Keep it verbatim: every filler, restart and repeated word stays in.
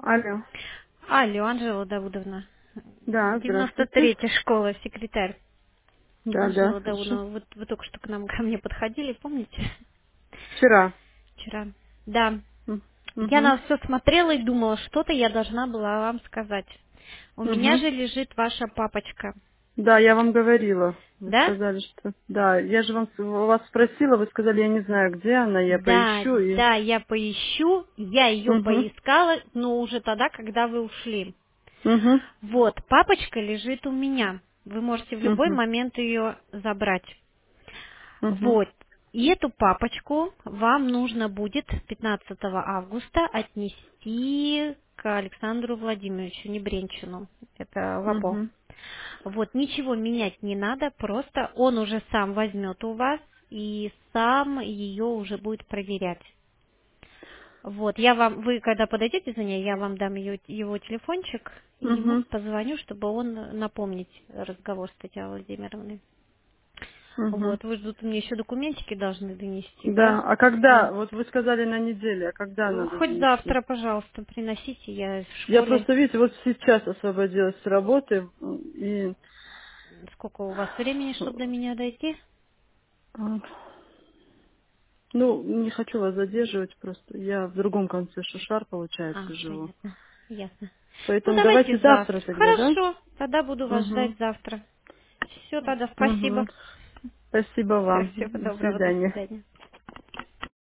Алло. Алло, Анжела Давудовна. Да, девяносто здравствуйте. третья школа, секретарь. Да, да, Анжела слышу. Давудовна, вы, вы только что к нам ко мне подходили, помните? Вчера. Вчера. Да. Я Угу. на все смотрела и думала, что-то я должна была вам сказать. У меня Угу. же лежит ваша папочка. Да, я вам говорила. Вы Да? сказали, что... Да, я же вам у вас спросила, вы сказали, я не знаю, где она, я Да, поищу и... да, я поищу. Я ее Угу. поискала, но уже тогда, когда вы ушли. Угу. Вот, папочка лежит у меня. Вы можете в любой Угу. момент ее забрать. Угу. Вот. И эту папочку вам нужно будет пятнадцатого августа отнести к Александру Владимировичу Небренчину. Это в АПО. Угу. Вот, ничего менять не надо, просто он уже сам возьмет у вас и сам ее уже будет проверять. Вот, я вам, вы когда подойдете за ней, я вам дам ее, его телефончик и ему Угу. позвоню, чтобы он напомнить разговор с Татьяной Владимировной. Угу. Вот, вы же тут мне еще документики должны донести, да? Да, а Все. когда? Вот вы сказали на неделе, а когда надо Хоть занести? завтра, пожалуйста, приносите, я в Я школе. просто, видите, вот сейчас освободилась с работы, и Сколько у вас времени, чтобы до меня дойти? э, ну, не хочу вас задерживать, просто я в другом конце Шушар, А, получается, живу. понятно, ясно. Ну, Поэтому давайте давайте завтра завтра. тогда, да? Хорошо, тогда буду вас Угу. ждать завтра. Все, тогда Угу. спасибо. Спасибо Все, вам. всего До доброго, до свидания. свидания.